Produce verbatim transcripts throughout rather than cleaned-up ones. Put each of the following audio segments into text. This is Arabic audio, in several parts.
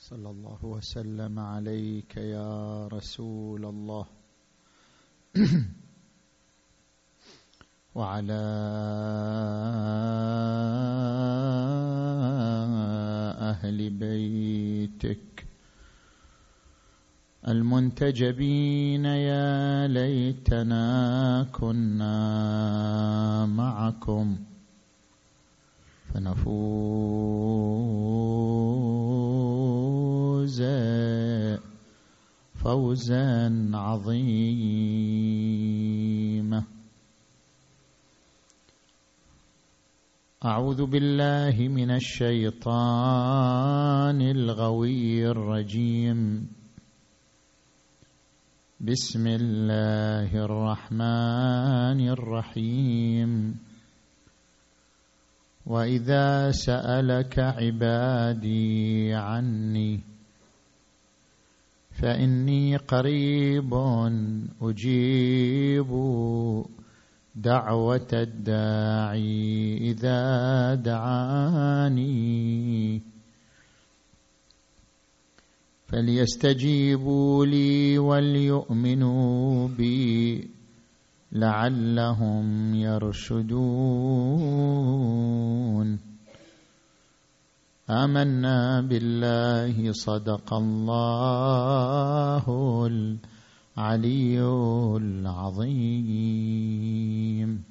صلى الله وسلم عليك يا رسول الله وعلى أهل بيتك المنتجبين. يا ليتنا كنا معكم فنفوز فوزا عظيما. أعوذ بالله من الشيطان الغوي الرجيم. بسم الله الرحمن الرحيم. وإذا سألك عبادي عني فإني قريب أجيب دعوة الداعي إذا دعاني فليستجيبوا لي وليؤمنوا بي لعلهم يرشدون. آمنا بالله صدق الله العلي العظيم.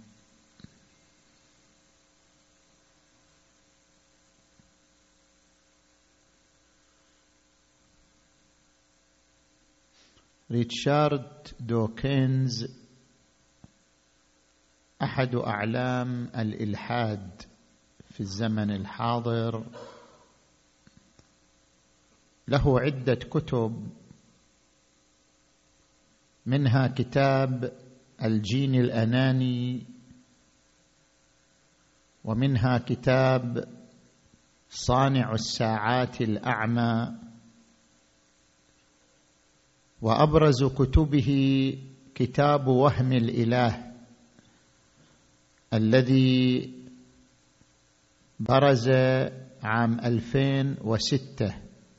ريتشارد دوكنز أحد أعلام الإلحاد في الزمن الحاضر، له عدة كتب، منها كتاب الجين الأناني، ومنها كتاب صانع الساعات الأعمى، وأبرز كتبه كتاب وهم الإله الذي برز عام ألفين وستة.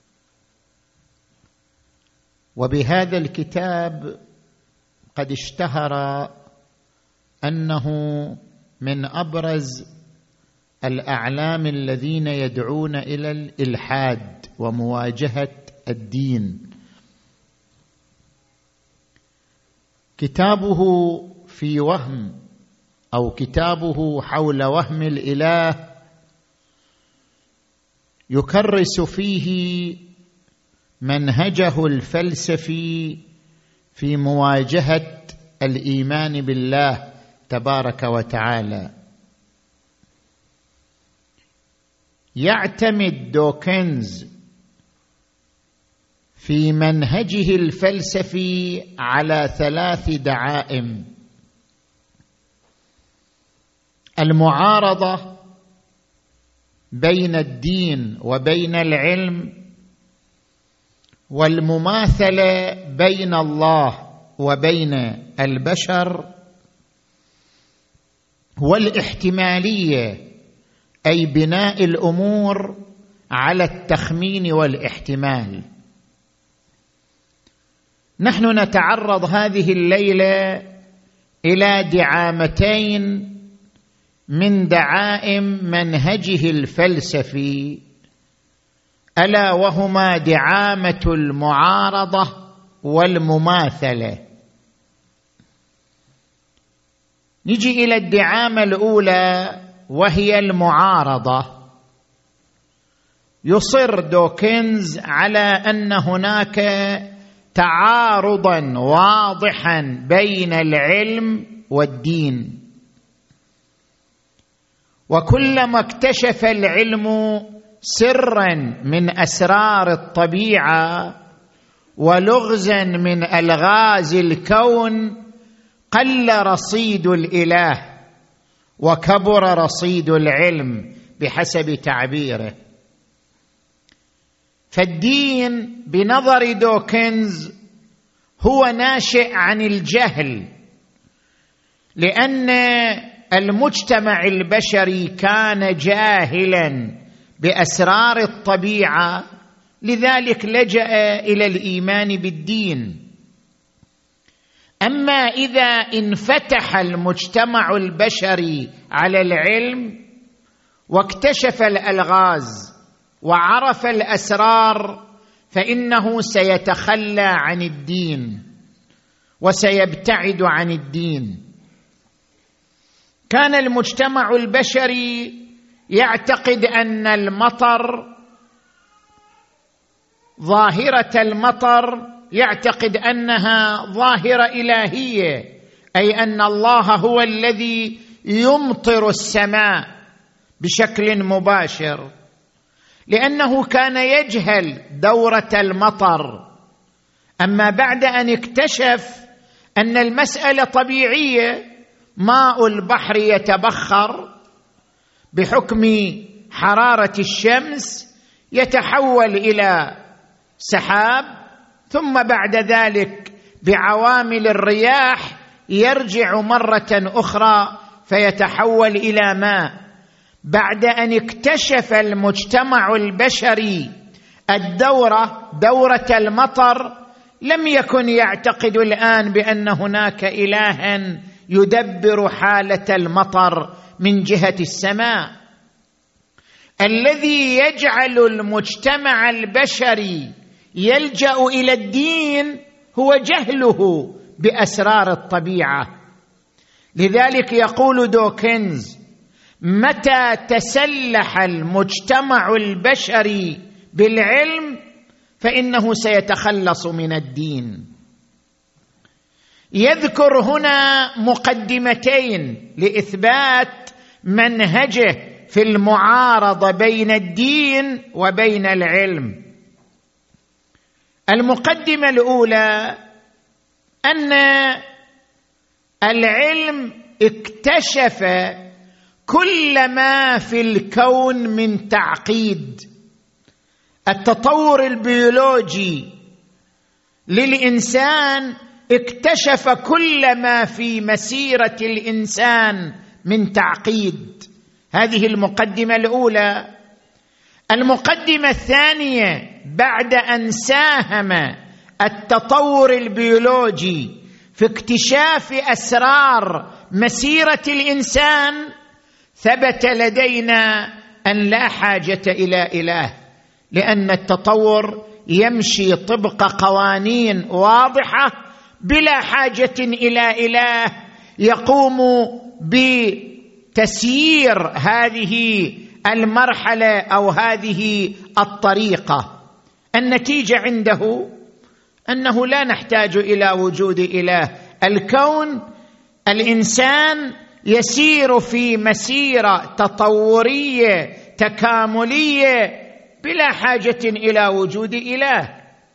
وبهذا الكتاب قد اشتهر أنه من أبرز الأعلام الذين يدعون إلى الإلحاد ومواجهة الدين. كتابه في وهم أو كتابه حول وهم الإله يكرس فيه منهجه الفلسفي في مواجهة الإيمان بالله تبارك وتعالى. يعتمد دوكنز في منهجه الفلسفي على ثلاث دعائم: المعارضة بين الدين وبين العلم، والمماثلة بين الله وبين البشر، والاحتمالية أي بناء الأمور على التخمين والاحتمال. نحن نتعرض هذه الليلة إلى دعامتين من دعائم منهجه الفلسفي، ألا وهما دعامة المعارضة والمماثلة. نجي إلى الدعامة الأولى وهي المعارضة. يصر دوكنز على أن هناك تعارضا واضحا بين العلم والدين، وكلما اكتشف العلم سرا من أسرار الطبيعة ولغزا من ألغاز الكون قل رصيد الإله وكبر رصيد العلم بحسب تعبيره. فالدين بنظر دوكنز هو ناشئ عن الجهل، لأن المجتمع البشري كان جاهلا بأسرار الطبيعة لذلك لجأ إلى الإيمان بالدين. أما إذا انفتح المجتمع البشري على العلم واكتشف الألغاز وعرف الأسرار فإنه سيتخلى عن الدين وسيبتعد عن الدين. كان المجتمع البشري يعتقد أن المطر، ظاهرة المطر، يعتقد أنها ظاهرة إلهية، أي أن الله هو الذي يمطر السماء بشكل مباشر، لأنه كان يجهل دورة المطر. أما بعد أن اكتشف أن المسألة طبيعية، ماء البحر يتبخر بحكم حرارة الشمس، يتحول إلى سحاب، ثم بعد ذلك بعوامل الرياح يرجع مرة أخرى فيتحول إلى ماء. بعد أن اكتشف المجتمع البشري الدورة، دورة المطر، لم يكن يعتقد الآن بأن هناك إلها يدبر حالة المطر من جهة السماء. الذي يجعل المجتمع البشري يلجأ إلى الدين هو جهله بأسرار الطبيعة. لذلك يقول دوكنز: متى تسلح المجتمع البشري بالعلم فإنه سيتخلص من الدين. يذكر هنا مقدمتين لإثبات منهجه في المعارضة بين الدين وبين العلم. المقدمة الأولى أن العلم اكتشف كل ما في الكون من تعقيد. التطور البيولوجي للإنسان اكتشف كل ما في مسيرة الإنسان من تعقيد. هذه المقدمة الأولى. المقدمة الثانية: بعد أن ساهم التطور البيولوجي في اكتشاف أسرار مسيرة الإنسان، ثبت لدينا أن لا حاجة إلى إله، لأن التطور يمشي طبق قوانين واضحة بلا حاجة إلى إله يقوم بتسيير هذه المرحلة أو هذه الطريقة. النتيجة عنده أنه لا نحتاج إلى وجود إله. الكون، الإنسان يسير في مسيرة تطورية تكاملية بلا حاجة إلى وجود إله.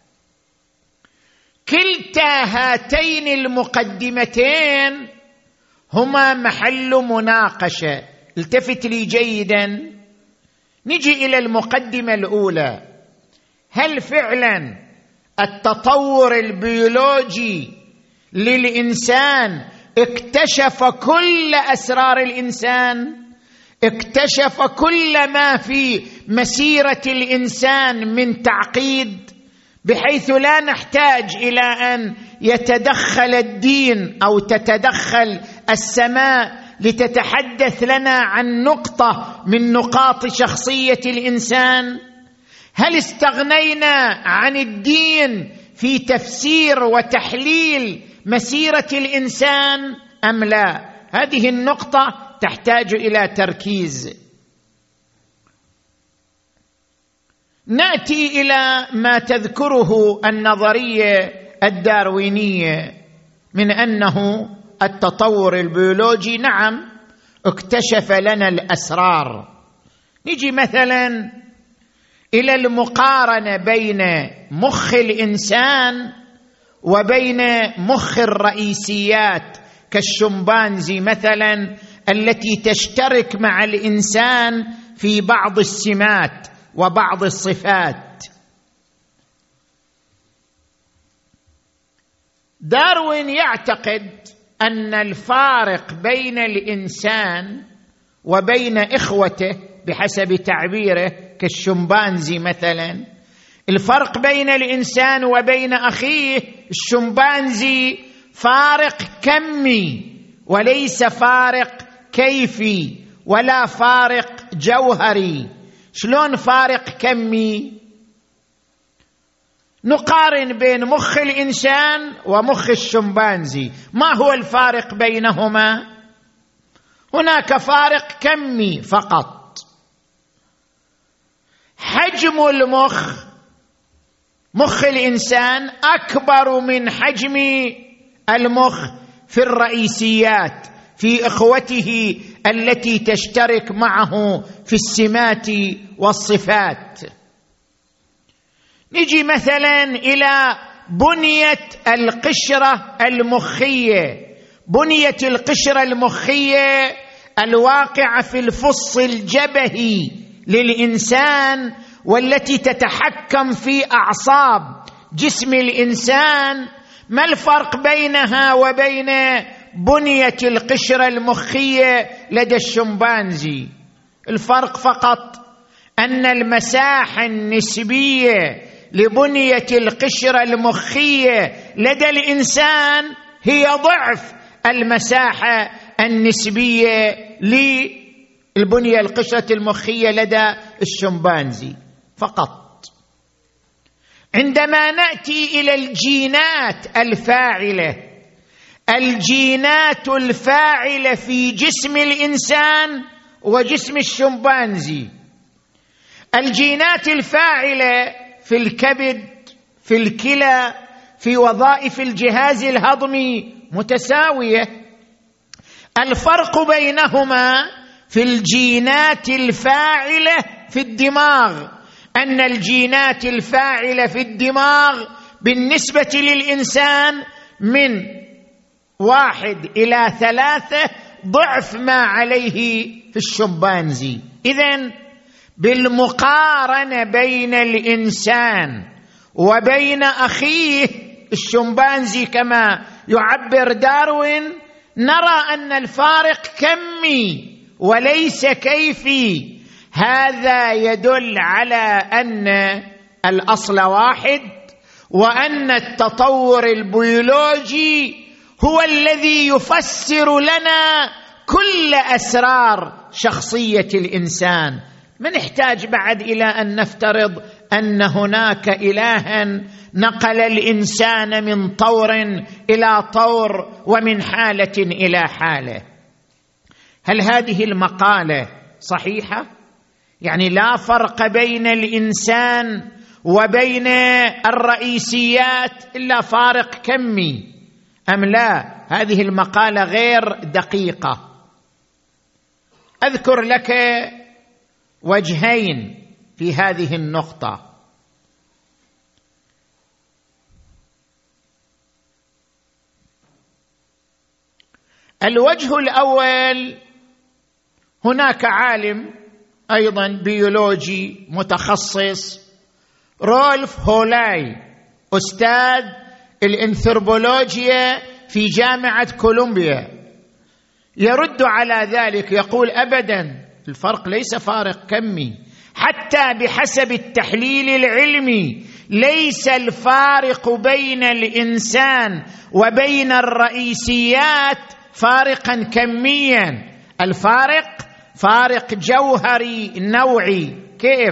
كلتا هاتين المقدمتين هما محل مناقشة. التفت لي جيدا. نجي إلى المقدمة الأولى: هل فعلا التطور البيولوجي للإنسان اكتشف كل أسرار الإنسان؟ اكتشف كل ما في مسيرة الإنسان من تعقيد، بحيث لا نحتاج إلى أن يتدخل الدين أو تتدخل السماء لتتحدث لنا عن نقطة من نقاط شخصية الإنسان؟ هل استغنينا عن الدين في تفسير وتحليل مسيرة الإنسان أم لا؟ هذه النقطة تحتاج إلى تركيز. نأتي إلى ما تذكره النظرية الداروينية من أنه التطور البيولوجي نعم اكتشف لنا الأسرار. نجي مثلا إلى المقارنة بين مخ الإنسان وبين مخ الرئيسيات كالشمبانزي مثلا، التي تشترك مع الإنسان في بعض السمات وبعض الصفات. داروين يعتقد أن الفارق بين الإنسان وبين إخوته بحسب تعبيره كالشمبانزي مثلا، الفرق بين الإنسان وبين أخيه الشمبانزي فارق كمي وليس فارق كيفي ولا فارق جوهري. شلون فارق كمي؟ نقارن بين مخ الإنسان ومخ الشمبانزي، ما هو الفارق بينهما؟ هناك فارق كمي فقط. حجم المخ، مخ الإنسان أكبر من حجم المخ في الرئيسيات، في إخوته التي تشترك معه في السمات والصفات. نجي مثلا إلى بنية القشرة المخية، بنية القشرة المخية الواقعة في الفص الجبهي للإنسان والتي تتحكم في أعصاب جسم الإنسان. ما الفرق بينها وبين بنية القشرة المخية لدى الشمبانزي؟ الفرق فقط أن المساحة النسبية لبنية القشرة المخية لدى الإنسان هي ضعف المساحة النسبية للبنية القشرة المخية لدى الشمبانزي فقط. عندما نأتي إلى الجينات الفاعلة، الجينات الفاعلة في جسم الإنسان وجسم الشمبانزي، الجينات الفاعلة في الكبد، في الكلى، في وظائف الجهاز الهضمي متساوية. الفرق بينهما في الجينات الفاعلة في الدماغ، أن الجينات الفاعلة في الدماغ بالنسبة للإنسان من واحد إلى ثلاثة ضعف ما عليه في الشمبانزي. إذن بالمقارنة بين الإنسان وبين أخيه الشمبانزي كما يعبر داروين، نرى أن الفارق كمي وليس كيفي. هذا يدل على أن الأصل واحد، وأن التطور البيولوجي هو الذي يفسر لنا كل أسرار شخصية الإنسان. ما نحتاج بعد إلى أن نفترض أن هناك إلها نقل الإنسان من طور إلى طور ومن حالة إلى حالة. هل هذه المقالة صحيحة؟ يعني لا فرق بين الإنسان وبين الرئيسيات إلا فارق كمي أم لا؟ هذه المقالة غير دقيقة. أذكر لك وجهين في هذه النقطة. الوجه الأول، هناك عالم أيضا بيولوجي متخصص رولف هولاي، أستاذ الأنثروبولوجيا في جامعة كولومبيا، يرد على ذلك، يقول أبدا الفرق ليس فارق كمي، حتى بحسب التحليل العلمي ليس الفارق بين الإنسان وبين الرئيسيات فارقا كميا، الفارق فارق جوهري نوعي. كيف؟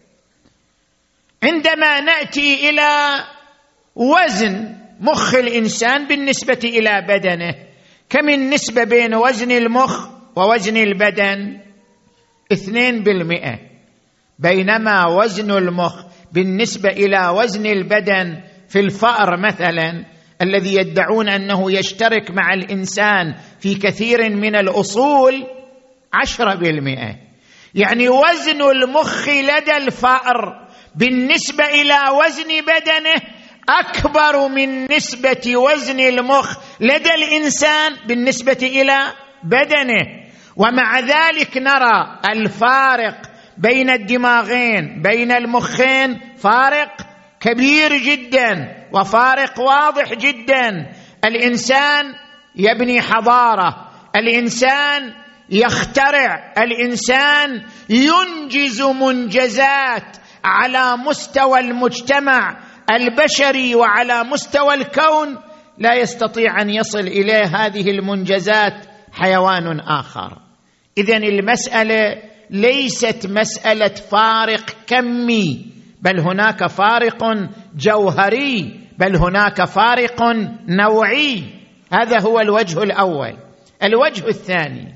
عندما نأتي إلى وزن مخ الإنسان بالنسبة إلى بدنه، كم النسبة بين وزن المخ ووزن البدن؟ اثنين بالمئة، بينما وزن المخ بالنسبة إلى وزن البدن في الفأر مثلا الذي يدعون أنه يشترك مع الإنسان في كثير من الأصول عشرة بالمئة. يعني وزن المخ لدى الفأر بالنسبة إلى وزن بدنه أكبر من نسبة وزن المخ لدى الإنسان بالنسبة إلى بدنه. ومع ذلك نرى الفارق بين الدماغين بين المخين فارق كبير جدا وفارق واضح جدا. الإنسان يبني حضارة، الإنسان يخترع، الإنسان ينجز منجزات، على مستوى المجتمع البشري وعلى مستوى الكون لا يستطيع أن يصل إليه هذه المنجزات حيوان آخر. إذن المسألة ليست مسألة فارق كمي، بل هناك فارق جوهري، بل هناك فارق نوعي. هذا هو الوجه الأول. الوجه الثاني،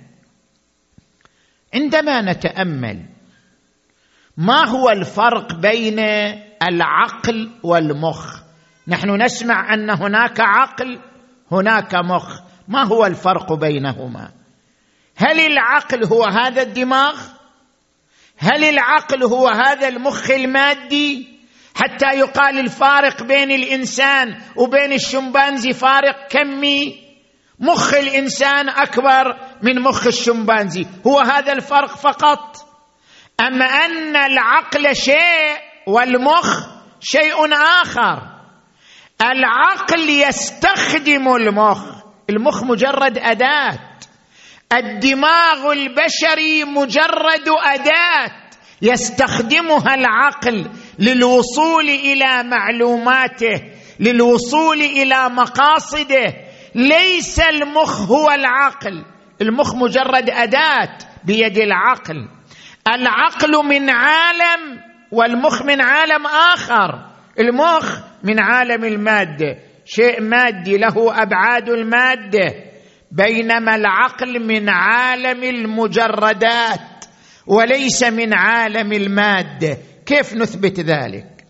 عندما نتأمل ما هو الفرق بين العقل والمخ، نحن نسمع أن هناك عقل هناك مخ، ما هو الفرق بينهما؟ هل العقل هو هذا الدماغ؟ هل العقل هو هذا المخ المادي؟ حتى يقال الفارق بين الإنسان وبين الشمبانزي فارق كمي، مخ الإنسان أكبر من مخ الشمبانزي، هو هذا الفرق فقط؟ أما أن العقل شيء والمخ شيء آخر. العقل يستخدم المخ، المخ مجرد أداة، الدماغ البشري مجرد أداة يستخدمها العقل للوصول إلى معلوماته، للوصول إلى مقاصده. ليس المخ هو العقل، المخ مجرد أداة بيد العقل. العقل من عالم والمخ من عالم آخر. المخ من عالم المادة، شيء مادي له أبعاد المادة، بينما العقل من عالم المجردات وليس من عالم المادة. كيف نثبت ذلك؟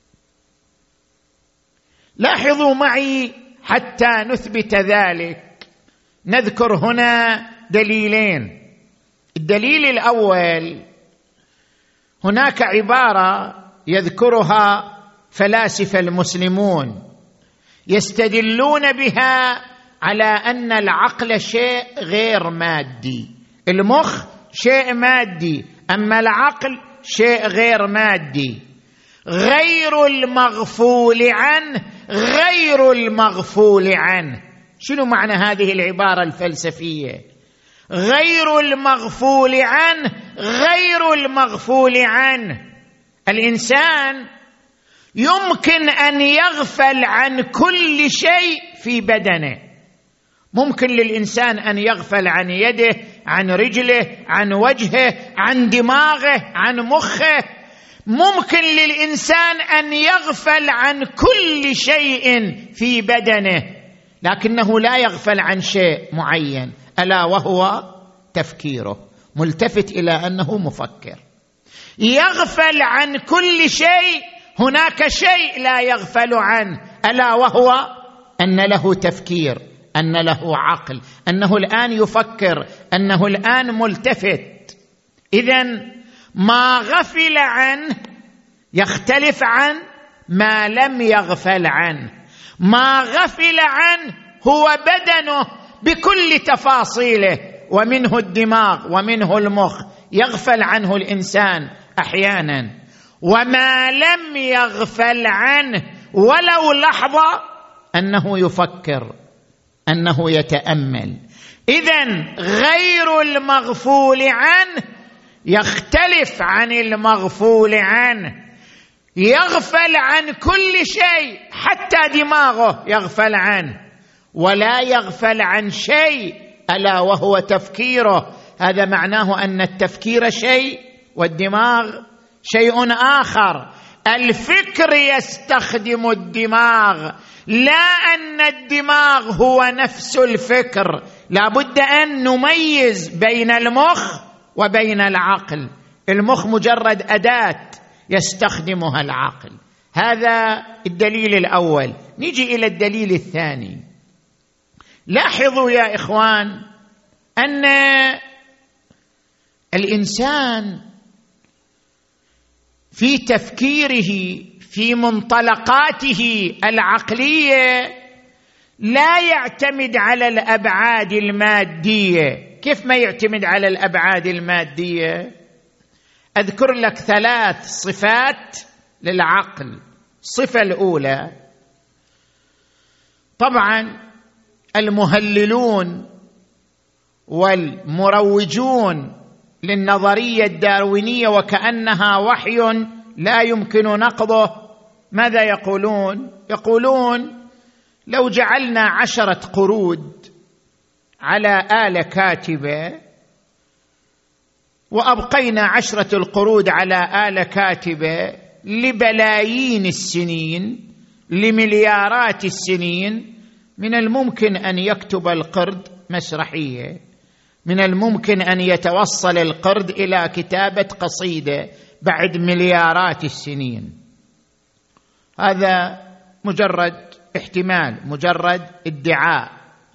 لاحظوا معي حتى نثبت ذلك. نذكر هنا دليلين. الدليل الأول، هناك عبارة يذكرها فلاسفة المسلمون يستدلون بها على أن العقل شيء غير مادي، المخ شيء مادي أما العقل شيء غير مادي. غير المغفول عنه غير المغفول عنه. شنو معنى هذه العبارة الفلسفية؟ غير المغفول عنه غير المغفول عنه. الإنسان يمكن أن يغفل عن كل شيء في بدنه. ممكن للإنسان أن يغفل عن يده، عن رجله، عن وجهه، عن دماغه، عن مخه. ممكن للإنسان أن يغفل عن كل شيء في بدنه، لكنه لا يغفل عن شيء معين، ألا وهو تفكيره، ملتفت إلى أنه مفكر. يغفل عن كل شيء، هناك شيء لا يغفل عنه، ألا وهو أن له تفكير، أن له عقل، أنه الآن يفكر، أنه الآن ملتفت. إذن ما غفل عنه يختلف عن ما لم يغفل عنه. ما غفل عنه هو بدنه بكل تفاصيله، ومنه الدماغ ومنه المخ، يغفل عنه الإنسان أحيانا. وما لم يغفل عنه ولو لحظة أنه يفكر، أنه يتأمل. إذن غير المغفول عنه يختلف عن المغفول عنه. يغفل عن كل شيء، حتى دماغه يغفل عنه، ولا يغفل عن شيء ألا وهو تفكيره. هذا معناه أن التفكير شيء والدماغ شيء آخر. الفكر يستخدم الدماغ، لا أن الدماغ هو نفس الفكر. لا بد أن نميز بين المخ وبين العقل. المخ مجرد أداة يستخدمها العقل. هذا الدليل الأول. نيجي إلى الدليل الثاني. لاحظوا يا إخوان أن الإنسان في تفكيره، في منطلقاته العقلية، لا يعتمد على الأبعاد المادية. كيف ما يعتمد على الأبعاد المادية؟ أذكر لك ثلاث صفات للعقل. الصفة الأولى، طبعا المهللون والمروجون للنظرية الداروينية وكأنها وحي لا يمكن نقضه، ماذا يقولون؟ يقولون لو جعلنا عشرة قرود على آلة كاتبة وأبقينا عشرة القرود على آلة كاتبة لبلايين السنين، لمليارات السنين، من الممكن أن يكتب القرد مسرحية، من الممكن أن يتوصل القرد إلى كتابة قصيدة بعد مليارات السنين. هذا مجرد احتمال، مجرد ادعاء.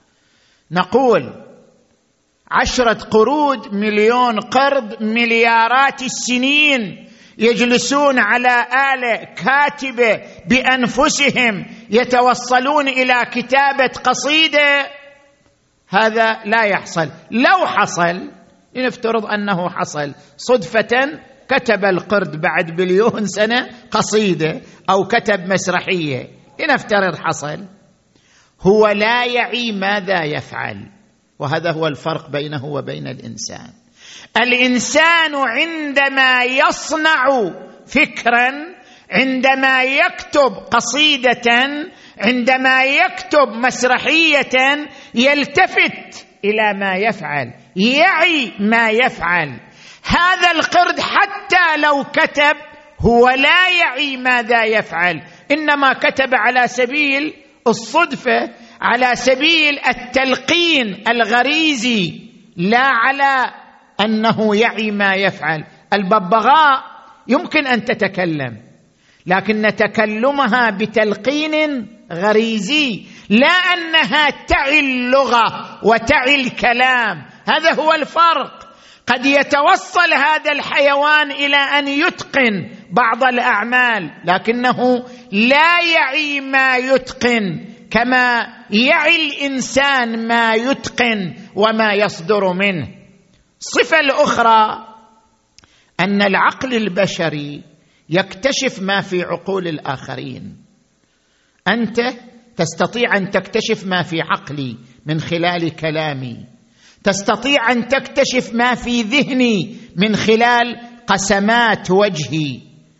نقول عشرة قرود، مليون قرد، مليارات السنين يجلسون على آلة كاتبة بأنفسهم يتوصلون إلى كتابة قصيدة، هذا لا يحصل. لو حصل، لنفترض أنه حصل صدفة، كتب القرد بعد بليون سنة قصيدة أو كتب مسرحية، لنفترض حصل، هو لا يعي ماذا يفعل. وهذا هو الفرق بينه وبين الإنسان. الإنسان عندما يصنع فكرا، عندما يكتب قصيدة، عندما يكتب مسرحية، يلتفت إلى ما يفعل، يعي ما يفعل. هذا القرد حتى لو كتب هو لا يعي ماذا يفعل، إنما كتب على سبيل الصدفة، على سبيل التلقين الغريزي، لا على أنه يعي ما يفعل. الببغاء يمكن أن تتكلم، لكن تكلمها بتلقين غريزي، لا أنها تعي اللغة وتعي الكلام. هذا هو الفرق. قد يتوصل هذا الحيوان إلى أن يتقن بعض الأعمال، لكنه لا يعي ما يتقن كما يعي الإنسان ما يتقن وما يصدر منه. الصفة الأخرى أن العقل البشري يكتشف ما في عقول الآخرين. أنت تستطيع أن تكتشف ما في عقلي من خلال كلامي، تستطيع أن تكتشف ما في ذهني من خلال قسمات وجهي.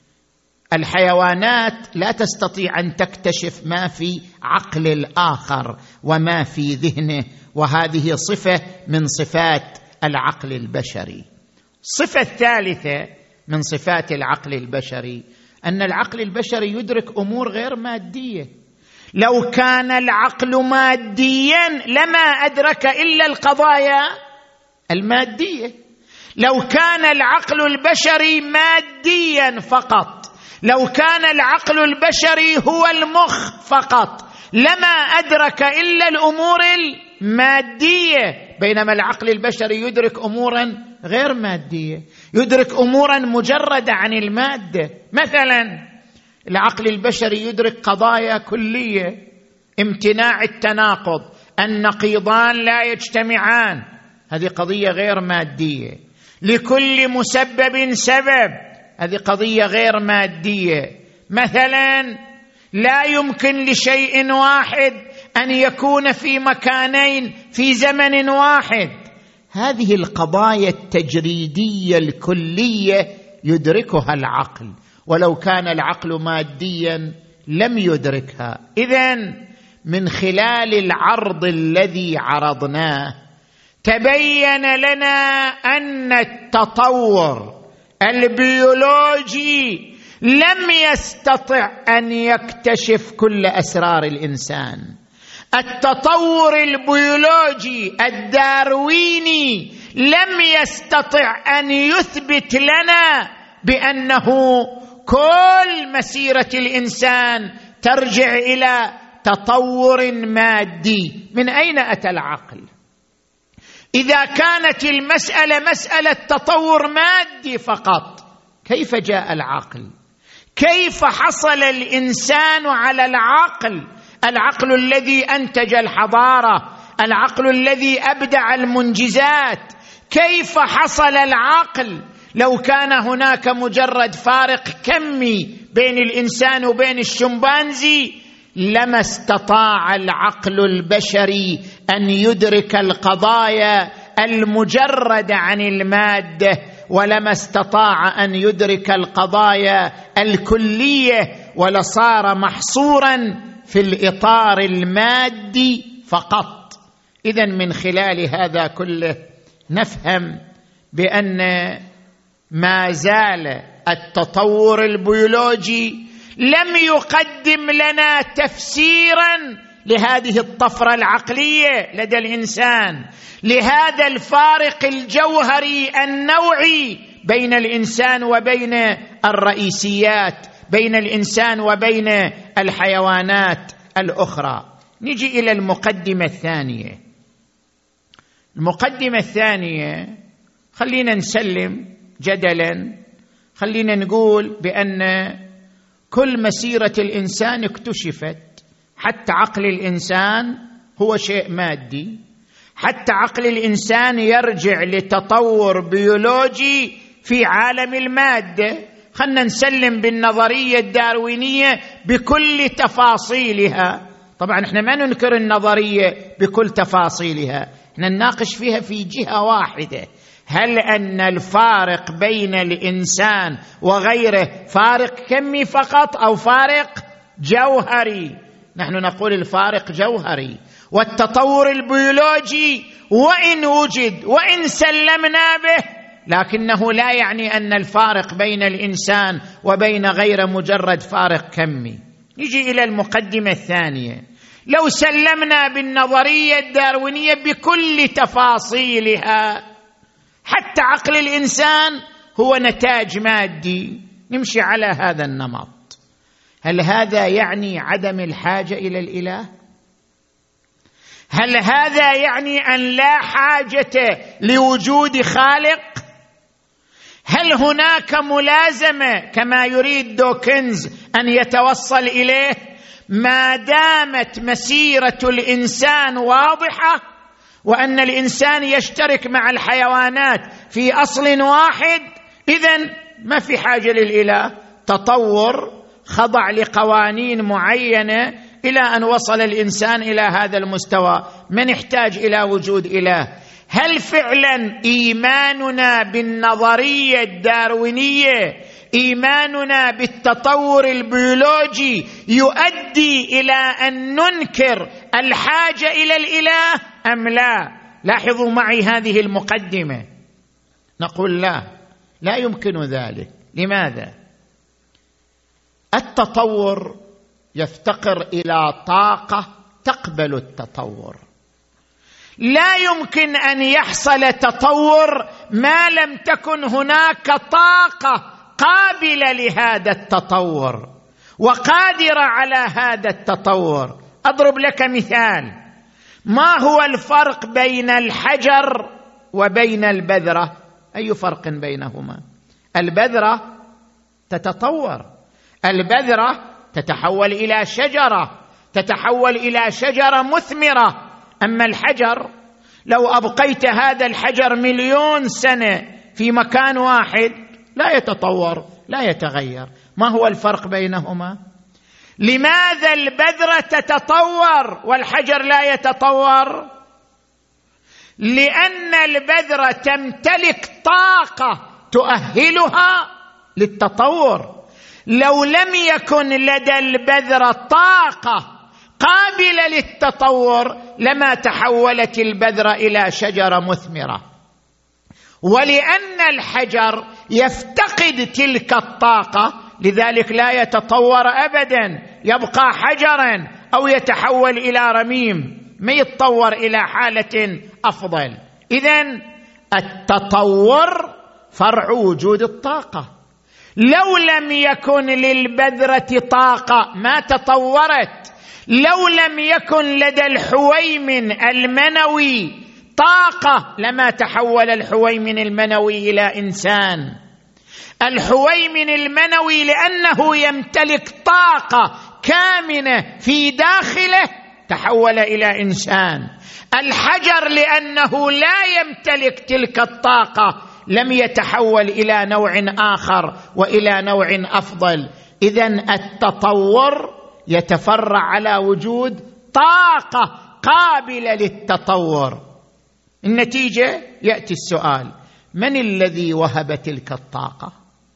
الحيوانات لا تستطيع أن تكتشف ما في عقل الآخر وما في ذهنه، وهذه صفة من صفات العقل البشري. الصفة الثالثة من صفات العقل البشري أن العقل البشري يدرك أمور غير مادية. لو كان العقل ماديا لما أدرك إلا القضايا المادية. لو كان العقل البشري ماديا فقط، لو كان العقل البشري هو المخ فقط، لما أدرك إلا الأمور المادية، بينما العقل البشري يدرك أمورا غير مادية، يدرك أمورا مجردة عن المادة. مثلا العقل البشري يدرك قضايا كلية، امتناع التناقض، النقيضان لا يجتمعان، هذه قضية غير مادية. لكل مسبب سبب، هذه قضية غير مادية. مثلا لا يمكن لشيء واحد أن يكون في مكانين في زمن واحد، هذه القضايا التجريدية الكلية يدركها العقل، ولو كان العقل ماديا لم يدركها. إذن من خلال العرض الذي عرضناه تبين لنا أن التطور البيولوجي لم يستطع أن يكتشف كل أسرار الإنسان. التطور البيولوجي الدارويني لم يستطع أن يثبت لنا بأنه كل مسيرة الإنسان ترجع إلى تطور مادي. من أين أتى العقل؟ إذا كانت المسألة مسألة تطور مادي فقط، كيف جاء العقل؟ كيف حصل الإنسان على العقل؟ العقل الذي أنتج الحضارة، العقل الذي أبدع المنجزات، كيف حصل العقل؟ لو كان هناك مجرد فارق كمي بين الإنسان وبين الشمبانزي لما استطاع العقل البشري أن يدرك القضايا المجردة عن المادة. ولما استطاع أن يدرك القضايا الكلية، ولصار محصورا في الإطار المادي فقط. إذن من خلال هذا كله نفهم بأن ما زال التطور البيولوجي لم يقدم لنا تفسيرا لهذه الطفرة العقلية لدى الإنسان، لهذا الفارق الجوهري النوعي بين الإنسان وبين الرئيسيات، بين الإنسان وبين الحيوانات الأخرى. نجي إلى المقدمة الثانية. المقدمة الثانية خلينا نسلم جدلا، خلينا نقول بأن كل مسيرة الإنسان اكتشفت، حتى عقل الإنسان هو شيء مادي، حتى عقل الإنسان يرجع لتطور بيولوجي في عالم المادة. خلنا نسلم بالنظرية الداروينية بكل تفاصيلها. طبعا احنا ما ننكر النظرية بكل تفاصيلها، احنا نناقش فيها في جهة واحدة، هل أن الفارق بين الإنسان وغيره فارق كمي فقط أو فارق جوهري؟ نحن نقول الفارق جوهري، والتطور البيولوجي وإن وجد وإن سلمنا به، لكنه لا يعني أن الفارق بين الإنسان وبين غيره مجرد فارق كمي. نجي إلى المقدمة الثانية. لو سلمنا بالنظرية الداروينية بكل تفاصيلها، حتى عقل الإنسان هو نتاج مادي، نمشي على هذا النمط، هل هذا يعني عدم الحاجة إلى الإله؟ هل هذا يعني أن لا حاجة لوجود خالق؟ هل هناك ملازمة كما يريد دوكنز أن يتوصل إليه ما دامت مسيرة الإنسان واضحة، وأن الإنسان يشترك مع الحيوانات في أصل واحد، إذن ما في حاجة للإله؟ تطور خضع لقوانين معينة إلى أن وصل الإنسان إلى هذا المستوى، من يحتاج إلى وجود إله؟ هل فعلا إيماننا بالنظرية الداروينية، إيماننا بالتطور البيولوجي يؤدي إلى أن ننكر الحاجة إلى الإله أم لا؟ لاحظوا معي هذه المقدمة. نقول لا، لا يمكن ذلك. لماذا؟ التطور يفتقر إلى طاقة تقبل التطور. لا يمكن أن يحصل تطور ما لم تكن هناك طاقة قابلة لهذا التطور وقادرة على هذا التطور. أضرب لك مثال. ما هو الفرق بين الحجر وبين البذرة؟ أي فرق بينهما؟ البذرة تتطور، البذرة تتحول إلى شجرة، تتحول إلى شجرة مثمرة. أما الحجر لو أبقيت هذا الحجر مليون سنة في مكان واحد لا يتطور، لا يتغير. ما هو الفرق بينهما؟ لماذا البذرة تتطور والحجر لا يتطور؟ لأن البذرة تمتلك طاقة تؤهلها للتطور. لو لم يكن لدى البذرة طاقة قابلة للتطور لما تحولت البذرة إلى شجرة مثمرة. ولأن الحجر يفتقد تلك الطاقة لذلك لا يتطور أبدا، يبقى حجرا أو يتحول إلى رميم، ما يتطور إلى حالة أفضل. إذن التطور فرع وجود الطاقة. لو لم يكن للبذرة طاقة ما تطورت. لو لم يكن لدى الحويمن المنوي طاقة لما تحول الحويمن المنوي إلى إنسان. الحويمن المنوي لأنه يمتلك طاقة كامنة في داخله تحول إلى إنسان. الحجر لأنه لا يمتلك تلك الطاقة لم يتحول إلى نوع آخر وإلى نوع أفضل. إذن التطور يتفرع على وجود طاقة قابلة للتطور. النتيجة يأتي السؤال: من الذي وهب تلك الطاقة؟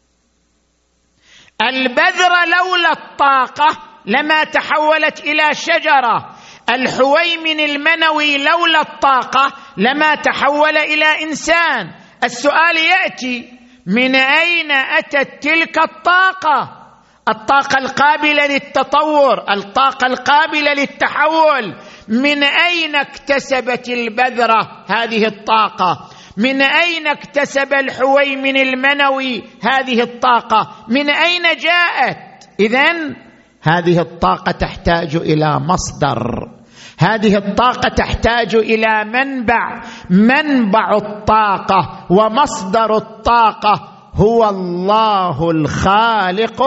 البذرة لولا الطاقة لما تحولت إلى شجرة، الحويمن المنوي لولا الطاقة لما تحول إلى إنسان. السؤال يأتي: من أين أتت تلك الطاقة؟ الطاقة القابلة للتطور، الطاقة القابلة للتحول، من أين اكتسبت البذرة هذه الطاقة؟ من أين اكتسب الحويمن المنوي هذه الطاقة؟ من أين جاءت؟ إذن هذه الطاقة تحتاج إلى مصدر، هذه الطاقة تحتاج إلى منبع. منبع الطاقة ومصدر الطاقة هو الله الخالق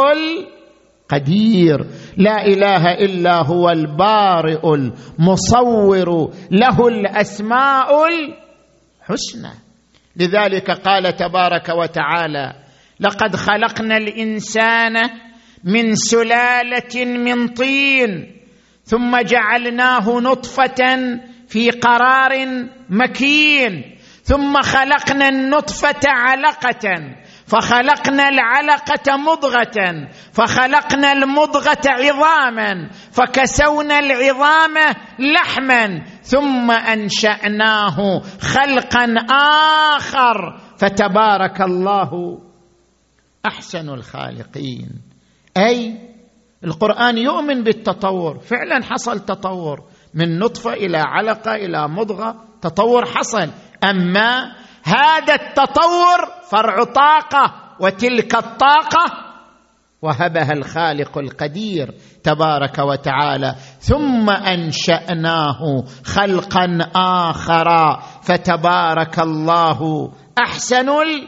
القدير، لا إله إلا هو البارئ المصور، له الأسماء الحسنى. لذلك قال تبارك وتعالى: لقد خلقنا الإنسان من سلالة من طين ثم جعلناه نطفة في قرار مكين ثم خلقنا النطفة علقة فخلقنا العلقة مضغة فخلقنا المضغة عظاما فكسونا العظام لحما ثم أنشأناه خلقا آخر فتبارك الله أحسن الخالقين. أي القرآن يؤمن بالتطور، فعلا حصل تطور من نطفة إلى علقة إلى مضغة، تطور حصل، أما هذا التطور فرع طاقة، وتلك الطاقة وهبها الخالق القدير تبارك وتعالى. ثم أنشأناه خلقا آخر فتبارك الله أحسن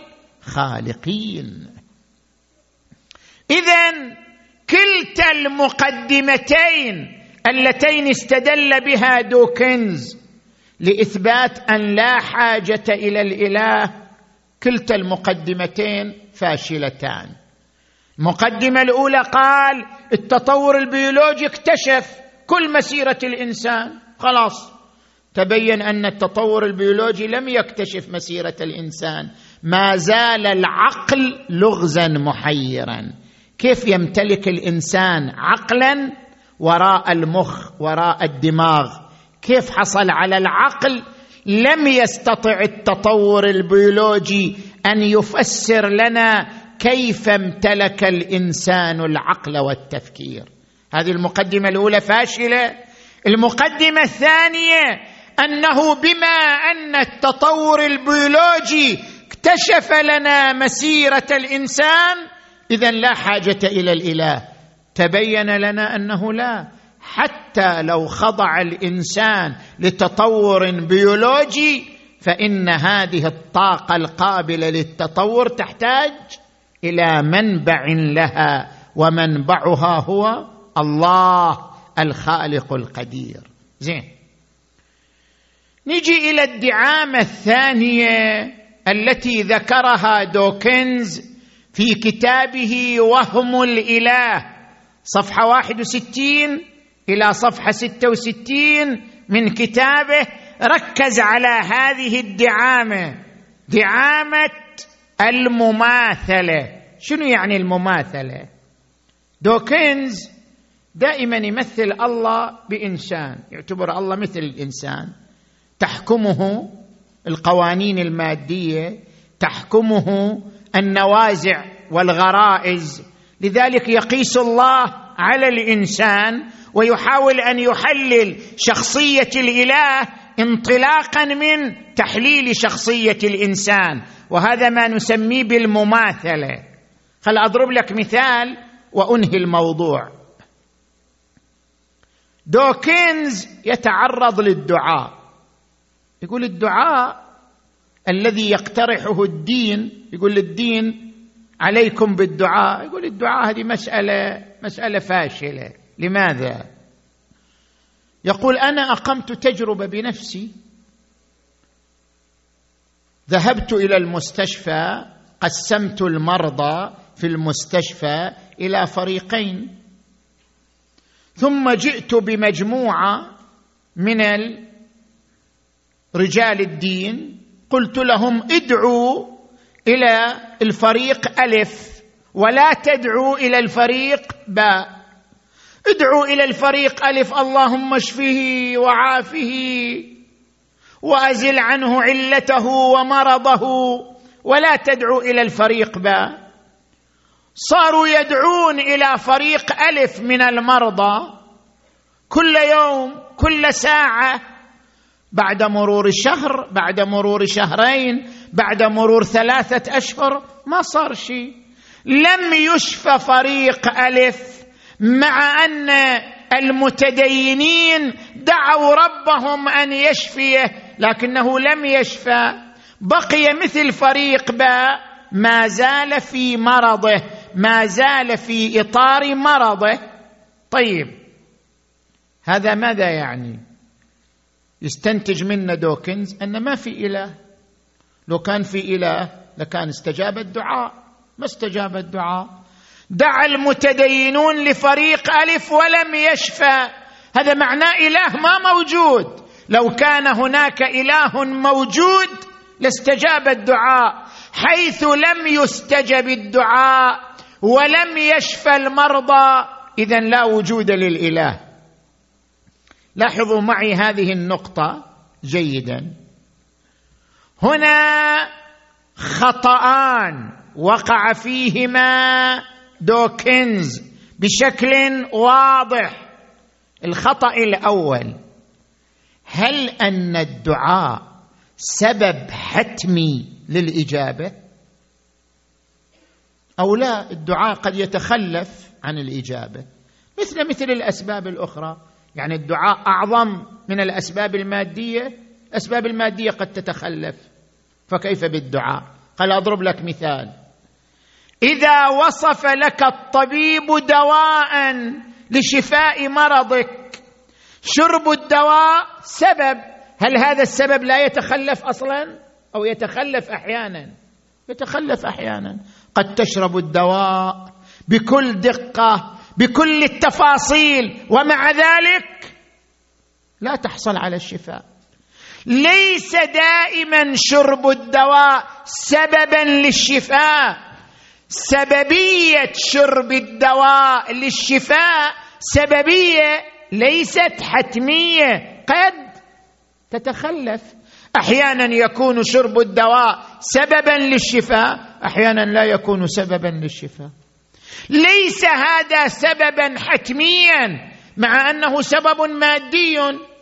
الخالقين. إذن كلتا المقدمتين اللتين استدل بها دوكنز لإثبات أن لا حاجة إلى الإله، كلتا المقدمتين فاشلتان. المقدمة الأولى قال التطور البيولوجي اكتشف كل مسيرة الإنسان، خلاص تبين أن التطور البيولوجي لم يكتشف مسيرة الإنسان، ما زال العقل لغزا محيرا. كيف يمتلك الإنسان عقلا وراء المخ وراء الدماغ؟ كيف حصل على العقل؟ لم يستطع التطور البيولوجي أن يفسر لنا كيف امتلك الإنسان العقل والتفكير. هذه المقدمة الأولى فاشلة. المقدمة الثانية أنه بما أن التطور البيولوجي اكتشف لنا مسيرة الإنسان إذن لا حاجة إلى الإله. تبين لنا أنه لا، حتى لو خضع الإنسان لتطور بيولوجي فإن هذه الطاقة القابلة للتطور تحتاج إلى منبع لها، ومنبعها هو الله الخالق القدير. زين، نجي إلى الدعامة الثانية التي ذكرها دوكنز في كتابه وهم الإله، صفحة واحد وستين إلى صفحة ستة وستين من كتابه. ركز على هذه الدعامة، دعامة المماثلة. شنو يعني المماثلة؟ دوكنز دائما يمثل الله بإنسان، يعتبر الله مثل الإنسان، تحكمه القوانين المادية، تحكمه النوازع والغرائز، لذلك يقيس الله على الإنسان ويحاول أن يحلل شخصية الإله انطلاقا من تحليل شخصية الإنسان، وهذا ما نسميه بالمماثلة. خل أضرب لك مثال وأنهي الموضوع. دوكنز يتعرض للدعاء، يقول الدعاء الذي يقترحه الدين، يقول الدين عليكم بالدعاء، يقول الدعاء هذه مسألة مسألة فاشلة. لماذا؟ يقول أنا أقمت تجربة بنفسي، ذهبت إلى المستشفى، قسمت المرضى في المستشفى إلى فريقين، ثم جئت بمجموعة من رجال الدين قلت لهم ادعوا إلى الفريق ألف ولا تدعو إلى الفريق باء. ادعو إلى الفريق ألف: اللهم اشفه وعافه وأزل عنه علته ومرضه، ولا تدعو إلى الفريق باء. صاروا يدعون إلى فريق ألف من المرضى كل يوم، كل ساعة، بعد مرور شهر، بعد مرور شهرين، بعد مرور ثلاثة أشهر، ما صار شيء. لم يشفى فريق ألف، مع أن المتدينين دعوا ربهم أن يشفيه، لكنه لم يشفى. بقي مثل فريق باء، ما زال في مرضه، ما زال في إطار مرضه. طيب، هذا ماذا يعني؟ يستنتج منا دوكنز أن ما في إله. لو كان في إله لكان استجاب الدعاء، ما استجاب الدعاء. دعا المتدينون لفريق ألف ولم يشفى، هذا معناه إله ما موجود. لو كان هناك إله موجود لاستجاب الدعاء، حيث لم يستجب الدعاء ولم يشفى المرضى، إذن لا وجود للإله. لاحظوا معي هذه النقطة جيدا. هنا خطأان وقع فيهما دوكنز بشكل واضح. الخطأ الأول: هل أن الدعاء سبب حتمي للإجابة أو لا؟ الدعاء قد يتخلف عن الإجابة مثل مثل الأسباب الأخرى. يعني الدعاء أعظم من الأسباب المادية، الأسباب المادية قد تتخلف، فكيف بالدعاء؟ قال أضرب لك مثال: إذا وصف لك الطبيب دواء لشفاء مرضك، شرب الدواء سبب، هل هذا السبب لا يتخلف أصلا أو يتخلف أحيانا؟ يتخلف أحيانا. قد تشرب الدواء بكل دقة بكل التفاصيل ومع ذلك لا تحصل على الشفاء. ليس دائما شرب الدواء سببا للشفاء. سببية شرب الدواء للشفاء سببية ليست حتمية، قد تتخلف. أحيانا يكون شرب الدواء سببا للشفاء، أحيانا لا يكون سببا للشفاء. ليس هذا سببا حتميا، مع أنه سبب مادي،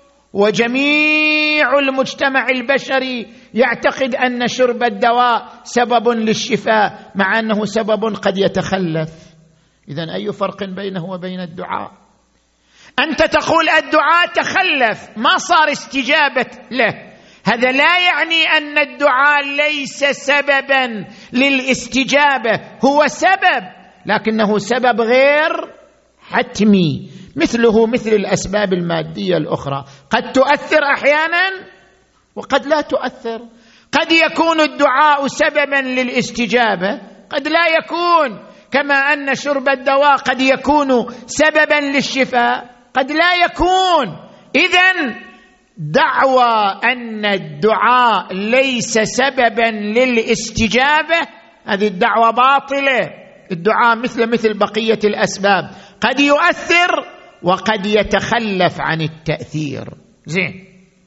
وجميع المجتمع البشري يعتقد أن شرب الدواء سبب للشفاء، مع أنه سبب قد يتخلف. إذن أي فرق بينه وبين الدعاء؟ أنت تقول الدعاء تخلف، ما صار استجابة له، هذا لا يعني أن الدعاء ليس سببا للاستجابة، هو سبب، لكنه سبب غير حتمي، مثله مثل الأسباب المادية الأخرى، قد تؤثر أحيانا وقد لا تؤثر. قد يكون الدعاء سببا للاستجابة، قد لا يكون، كما أن شرب الدواء قد يكون سببا للشفاء، قد لا يكون. إذن دعوى أن الدعاء ليس سببا للاستجابة هذه الدعوة باطلة. الدعاء مثل مثل بقية الأسباب، قد يؤثر وقد يتخلف عن التأثير. زين،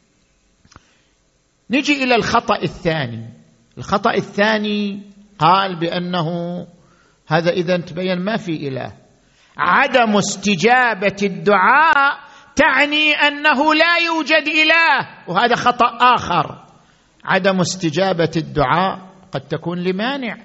نجي إلى الخطأ الثاني. الخطأ الثاني قال بأنه هذا إذا تبين ما في إله. عدم استجابة الدعاء تعني أنه لا يوجد إله، وهذا خطأ آخر. عدم استجابة الدعاء قد تكون لمانع.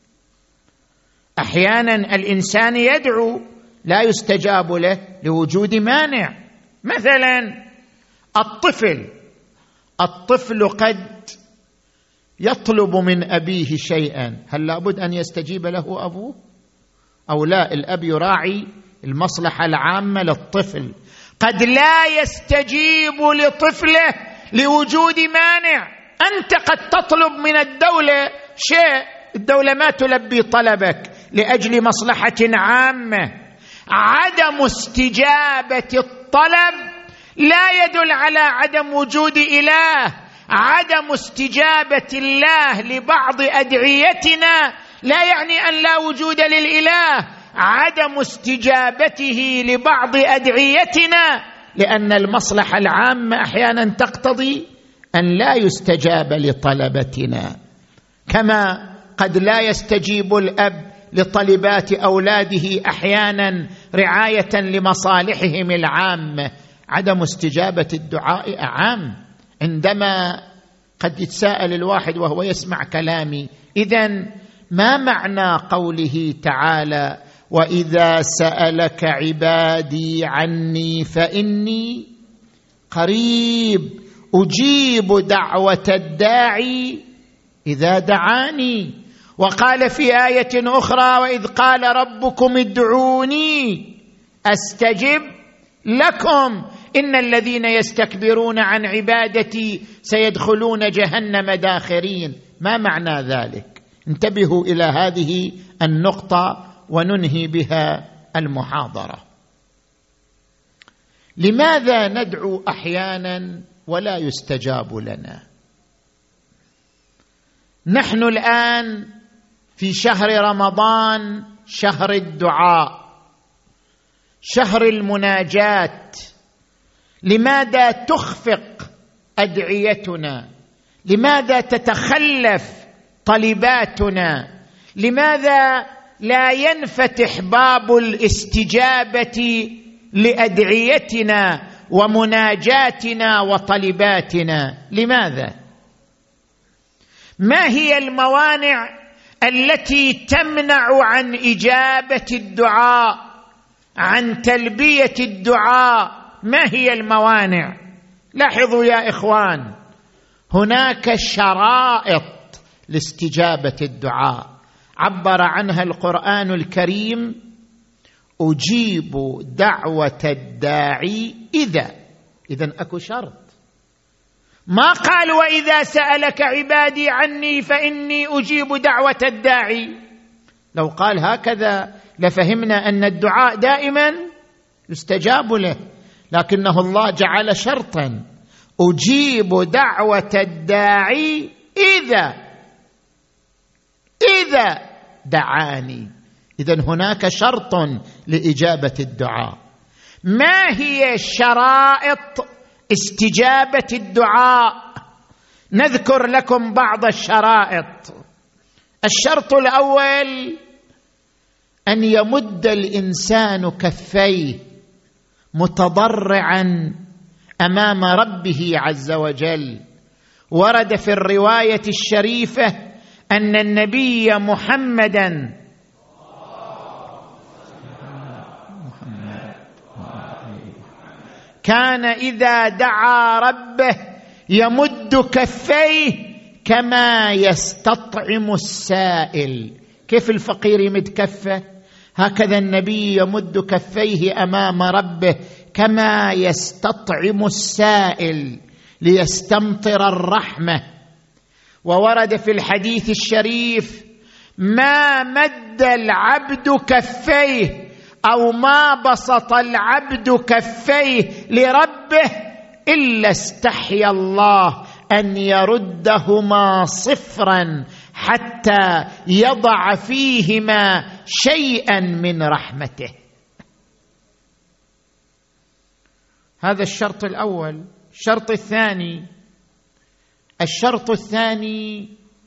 أحيانا الإنسان يدعو لا يستجاب له لوجود مانع. مثلا الطفل الطفل قد يطلب من أبيه شيئا، هل لابد أن يستجيب له أبوه أو لا؟ الأب يراعي المصلحة العامة للطفل، قد لا يستجيب لطفله لوجود مانع. أنت قد تطلب من الدولة شيء، الدولة ما تلبي طلبك لأجل مصلحة عامة. عدم استجابة الطلب لا يدل على عدم وجود إله. عدم استجابة الله لبعض أدعيتنا لا يعني أن لا وجود للإله، عدم استجابته لبعض أدعيتنا لأن المصلحة العامة أحيانا تقتضي أن لا يستجاب لطلبتنا، كما قد لا يستجيب الأب لطلبات أولاده أحيانا رعاية لمصالحهم العامة. عدم استجابة الدعاء أعم. عندما قد يتساءل الواحد وهو يسمع كلامي، إذن ما معنى قوله تعالى وإذا سألك عبادي عني فإني قريب أجيب دعوة الداعي إذا دعاني؟ وقال في آية أخرى وإذ قال ربكم ادعوني أستجب لكم إن الذين يستكبرون عن عبادتي سيدخلون جهنم داخرين. ما معنى ذلك؟ انتبهوا إلى هذه النقطة وننهي بها المحاضرة. لماذا ندعو أحيانا ولا يستجاب لنا؟ نحن الآن في شهر رمضان، شهر الدعاء، شهر المناجاة. لماذا تخفق أدعيتنا؟ لماذا تتخلف طلباتنا؟ لماذا لا ينفتح باب الاستجابة لأدعيتنا ومناجاتنا وطلباتنا؟ لماذا؟ ما هي الموانع التي تمنع عن إجابة الدعاء، عن تلبية الدعاء؟ ما هي الموانع؟ لاحظوا يا إخوان، هناك شرائط لاستجابة الدعاء عبر عنها القرآن الكريم: أجيب دعوة الداعي إذا. إذن أكو شرط، ما قال وإذا سألك عبادي عني فإني أجيب دعوة الداعي. لو قال هكذا لفهمنا أن الدعاء دائما يستجاب له، لكنه الله جعل شرطا: أجيب دعوة الداعي إذا إذا دعاني. إذن هناك شرط لإجابة الدعاء. ما هي شرائط استجابة الدعاء؟ نذكر لكم بعض الشرائط. الشرط الأول أن يمد الإنسان كفيه متضرعا أمام ربه عز وجل. ورد في الرواية الشريفة أن النبي محمدا كان إذا دعا ربه يمد كفيه كما يستطعم السائل. كيف الفقير يمد كفه؟ هكذا النبي يمد كفيه أمام ربه كما يستطعم السائل ليستمطر الرحمة. وورد في الحديث الشريف: ما مد العبد كفيه أو ما بسط العبد كفيه لربه إلا استحيا الله أن يردهما صفرا حتى يضع فيهما شيئا من رحمته. هذا الشرط الأول. الشرط الثاني الشرط الثاني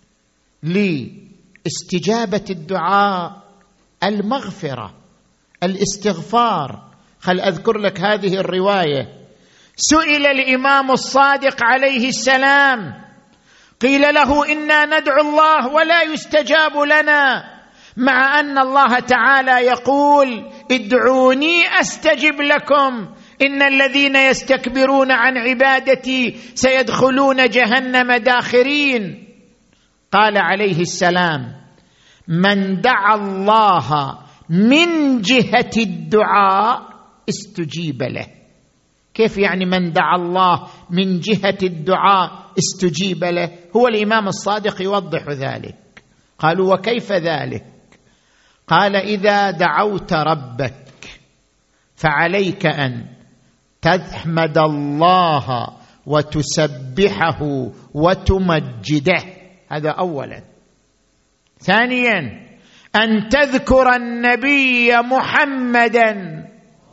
لاستجابة الدعاء المغفرة، الاستغفار. خل أذكر لك هذه الرواية. سئل الإمام الصادق عليه السلام، قيل له: إنا ندعو الله ولا يستجاب لنا، مع أن الله تعالى يقول: ادعوني أستجب لكم إن الذين يستكبرون عن عبادتي سيدخلون جهنم داخرين. قال عليه السلام: من دعا الله من جهة الدعاء استجيب له. كيف يعني من دعا الله من جهة الدعاء استجيب له؟ هو الإمام الصادق يوضح ذلك. قالوا: وكيف ذلك؟ قال: إذا دعوت ربك فعليك أن تحمد الله وتسبحه وتمجده. هذا أولا. ثانيا أن تذكر النبي محمدا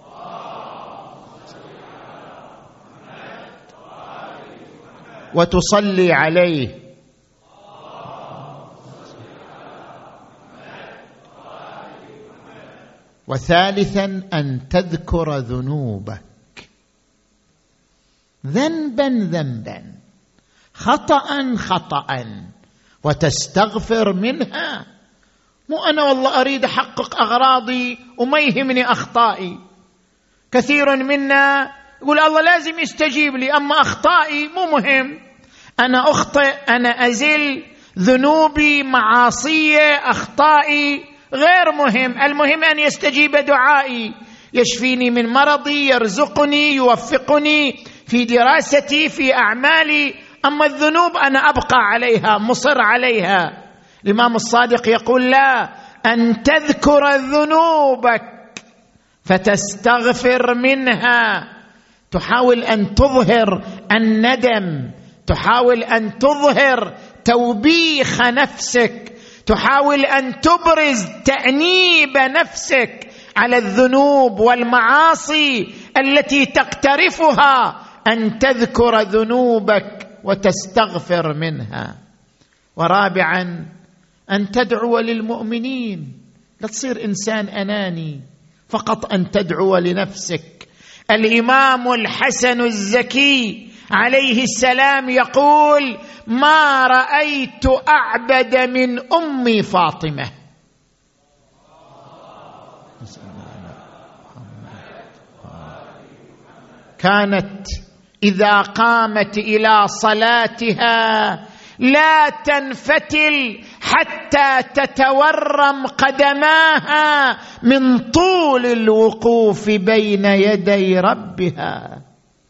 وتصلي عليه. وثالثا أن تذكر ذنوبك، ذنبا ذنبا، خطأ خطأ، وتستغفر منها. مو أنا والله أريد أحقق أغراضي وما يهمني أخطائي. كثير منا يقول الله لازم يستجيب لي، أما أخطائي مو مهم، أنا أخطئ، أنا أزل، ذنوبي، معاصية، أخطائي غير مهم، المهم أن يستجيب دعائي، يشفيني من مرضي، يرزقني، يوفقني في دراستي، في أعمالي. أما الذنوب أنا أبقى عليها، مصر عليها. الإمام الصادق يقول لا، أن تذكر ذنوبك فتستغفر منها، تحاول أن تظهر الندم، تحاول أن تظهر توبيخ نفسك، تحاول أن تبرز تأنيب نفسك على الذنوب والمعاصي التي تقترفها، أن تذكر ذنوبك وتستغفر منها. ورابعا أن تدعو للمؤمنين، لا تصير إنسان أناني فقط أن تدعو لنفسك. الإمام الحسن الزكي عليه السلام يقول: ما رأيت أعبد من أمي فاطمة. كانت إذا قامت إلى صلاتها لا تنفتل حتى تتورم قدماها من طول الوقوف بين يدي ربها،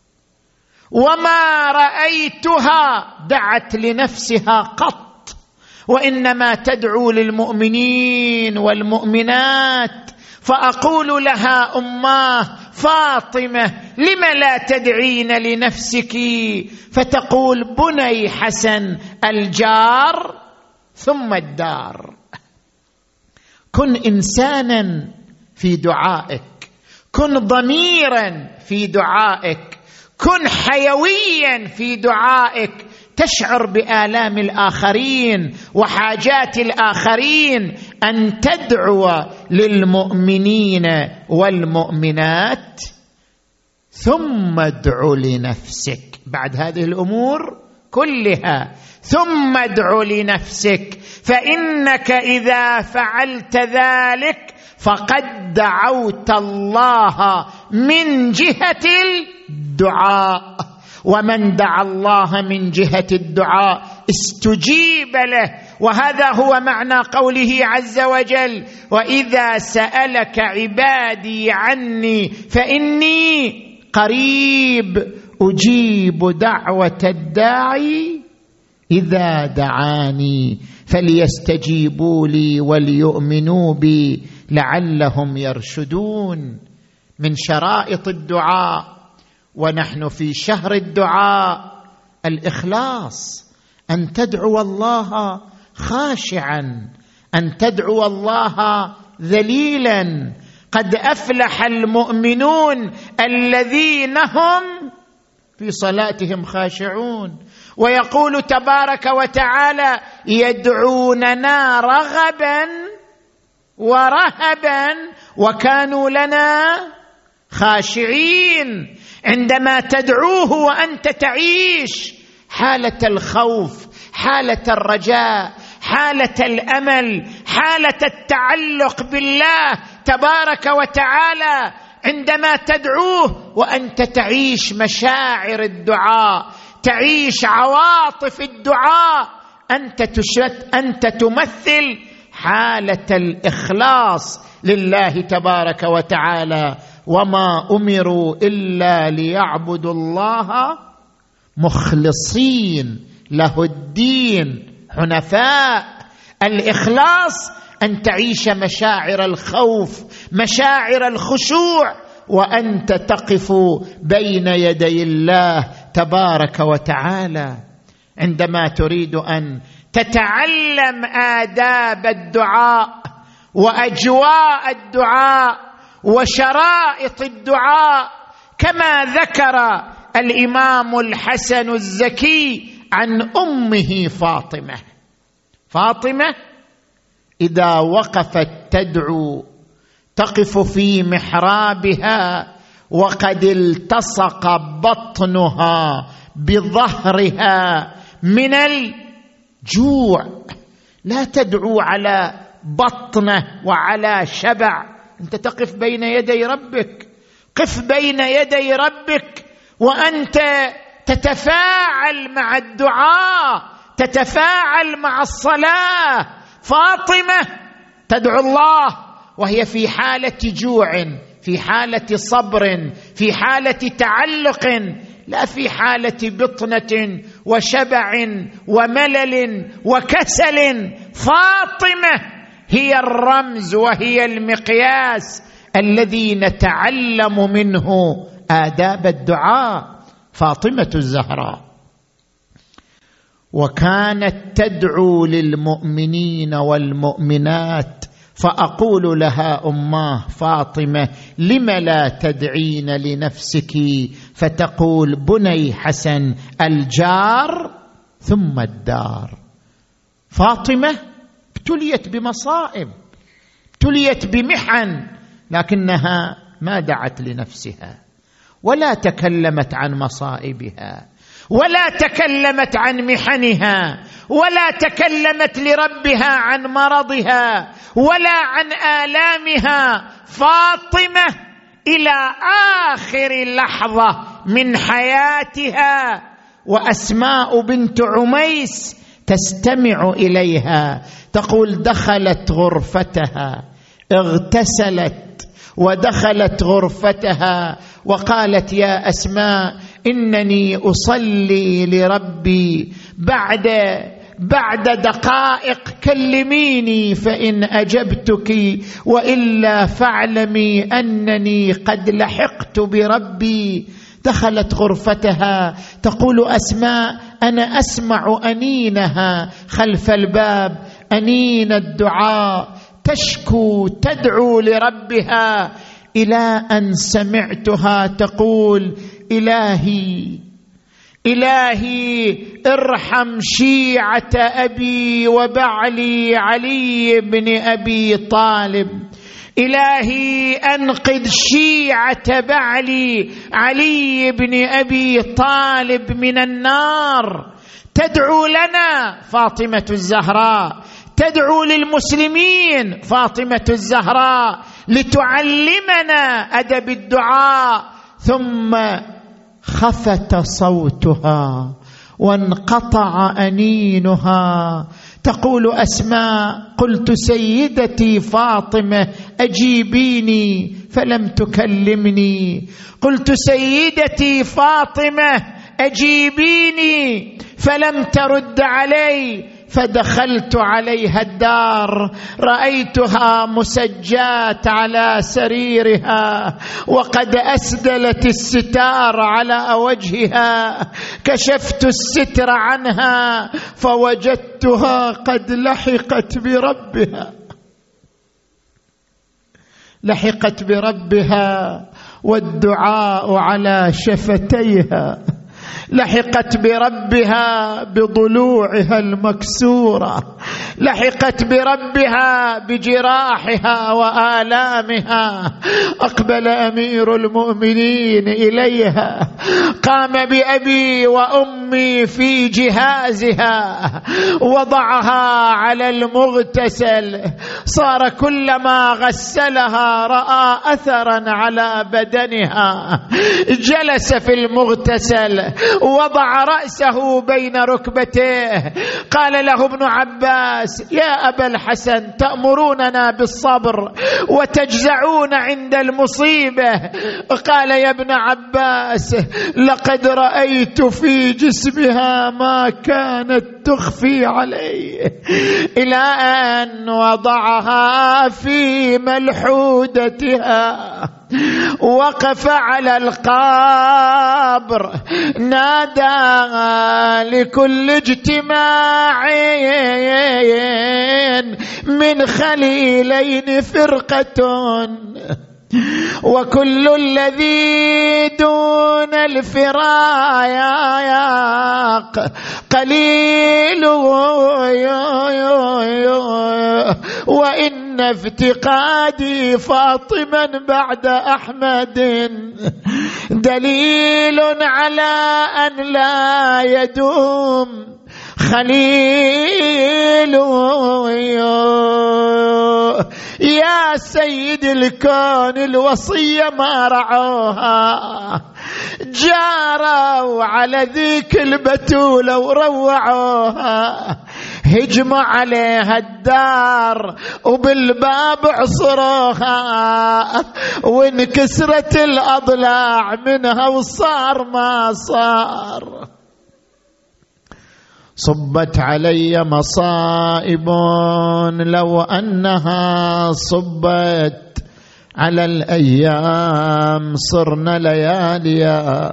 وما رأيتها دعت لنفسها قط، وإنما تدعو للمؤمنين والمؤمنات. فأقول لها: أماه فاطمة، لم لا تدعين لنفسك؟ فتقول: بني حسن، الجار ثم الدار. كن إنسانا في دعائك، كن ضميرا في دعائك، كن حيويا في دعائك، تشعر بآلام الآخرين وحاجات الآخرين، أن تدعو للمؤمنين والمؤمنات. ثم ادع لنفسك بعد هذه الأمور كلها، ثم ادع لنفسك، فإنك إذا فعلت ذلك فقد دعوت الله من جهة الدعاء، ومن دعا الله من جهة الدعاء استجيب له. وهذا هو معنى قوله عز وجل: وإذا سألك عبادي عني فإني قريب أجيب دعوة الداعي إذا دعاني فليستجيبوا لي وليؤمنوا بي لعلهم يرشدون. من شرائط الدعاء ونحن في شهر الدعاء الإخلاص، أن تدعو الله خاشعا، أن تدعو الله ذليلا. قد أفلح المؤمنون الذين هم في صلاتهم خاشعون. ويقول تبارك وتعالى: يدعوننا رغبا ورهبا وكانوا لنا خاشعين. عندما تدعوه وأنت تعيش حالة الخوف، حالة الرجاء، حالة الأمل، حالة التعلق بالله تبارك وتعالى، عندما تدعوه وأنت تعيش مشاعر الدعاء، تعيش عواطف الدعاء، أنت تشت أنت تمثل حالة الإخلاص لله تبارك وتعالى. وما أمروا إلا ليعبدوا الله مخلصين له الدين حنفاء. الإخلاص أن تعيش مشاعر الخوف، مشاعر الخشوع، وأنت تقف بين يدي الله تبارك وتعالى عندما تريد أن تتعلم آداب الدعاء وأجواء الدعاء وشرائط الدعاء، كما ذكر الإمام الحسن الزكي عن أمه فاطمة. فاطمة إذا وقفت تدعو تقف في محرابها وقد التصق بطنها بظهرها من الجوع، لا تدعو على بطنه وعلى شبع، أنت تقف بين يدي ربك، قف بين يدي ربك وأنت تتفاعل مع الدعاء، تتفاعل مع الصلاة. فاطمة تدعو الله وهي في حالة جوع، في حالة صبر، في حالة تعلق، لا في حالة بطنة وشبع وملل وكسل. فاطمة هي الرمز وهي المقياس الذي نتعلم منه آداب الدعاء، فاطمة الزهراء. وكانت تدعو للمؤمنين والمؤمنات، فأقول لها أماه فاطمة لم لا تدعين لنفسك؟ فتقول بني حسن الجار ثم الدار. فاطمة ابتليت بمصائب، ابتليت بمحن، لكنها ما دعت لنفسها ولا تكلمت عن مصائبها ولا تكلمت عن محنها ولا تكلمت لربها عن مرضها ولا عن آلامها. فاطمة إلى آخر لحظة من حياتها، وأسماء بنت عميس تستمع إليها، تقول دخلت غرفتها، اغتسلت ودخلت غرفتها وقالت يا أسماء إنني أصلي لربي، بعد بعد دقائق كلميني فإن أجبتك، وإلا فاعلمي أنني قد لحقت بربي. دخلت غرفتها، تقول أسماء أنا أسمع أنينها خلف الباب، أنين الدعاء، تشكو تدعو لربها، إلى أن سمعتها تقول إلهي إلهي ارحم شيعة أبي وبعلي علي بن أبي طالب، إلهي أنقذ شيعة بعلي علي بن أبي طالب من النار. تدعو لنا فاطمة الزهراء، تدعو للمسلمين فاطمة الزهراء لتعلمنا أدب الدعاء. ثم خفت صوتها وانقطع أنينها، تقول أسماء قلت سيدتي فاطمة أجيبيني فلم تكلمني، قلت سيدتي فاطمة أجيبيني فلم ترد علي، فدخلت عليها الدار رأيتها مسجات على سريرها وقد أسدلت الستار على وجهها، كشفت الستر عنها فوجدتها قد لحقت بربها، لحقت بربها والدعاء على شفتيها، لحقت بربها بضلوعها المكسورة، لحقت بربها بجراحها وآلامها. أقبل أمير المؤمنين إليها، قام بأبي وأمي في جهازها، وضعها على المغتسل، صار كلما غسلها رأى أثرا على بدنها، جلس في المغتسل وضع رأسه بين ركبتيه، قال له ابن عباس يا أبا الحسن تأمروننا بالصبر وتجزعون عند المصيبة، قال يا ابن عباس لقد رأيت في جسمها ما كانت تخفي عليه، إلى أن وضعها في ملحودتها وقف على القبر نادى لكل اجتماع من خليلين فرقة، وكل الذي دون الفراق قليل، وإن افتقادي فاطما بعد أحمد دليل على أن لا يدوم خليل. يا سيد الكون الوصية ما رعوها، جاروا على ذيك البتولة وروعوها، هجموا عليها الدار وبالباب عصروها، وانكسرت الأضلاع منها وصار ما صار. صبت علي مصائب لو أنها صبت على الأيام صرنا لياليا.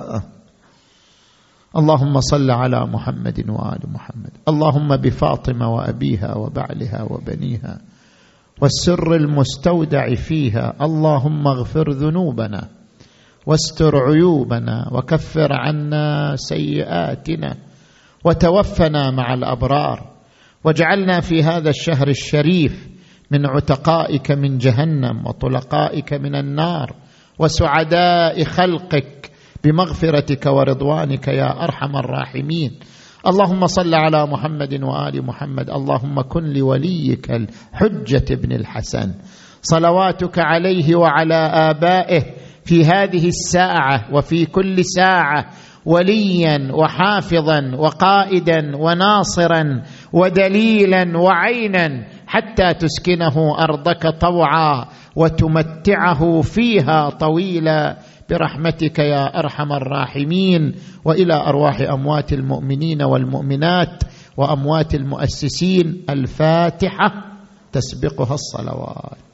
اللهم صل على محمد وآل محمد. اللهم بفاطمة وأبيها وبعلها وبنيها والسر المستودع فيها، اللهم اغفر ذنوبنا واستر عيوبنا وكفر عنا سيئاتنا وتوفنا مع الأبرار، واجعلنا في هذا الشهر الشريف من عتقائك من جهنم وطلقائك من النار وسعداء خلقك بمغفرتك ورضوانك يا أرحم الراحمين. اللهم صل على محمد وآل محمد. اللهم كن لوليك الحجة بن الحسن صلواتك عليه وعلى آبائه في هذه الساعة وفي كل ساعة وليا وحافظا وقائدا وناصرا ودليلا وعينا، حتى تسكنه أرضك طوعا وتمتعه فيها طويلا برحمتك يا أرحم الراحمين. وإلى أرواح أموات المؤمنين والمؤمنات وأموات المؤسسين الفاتحة تسبقها الصلوات.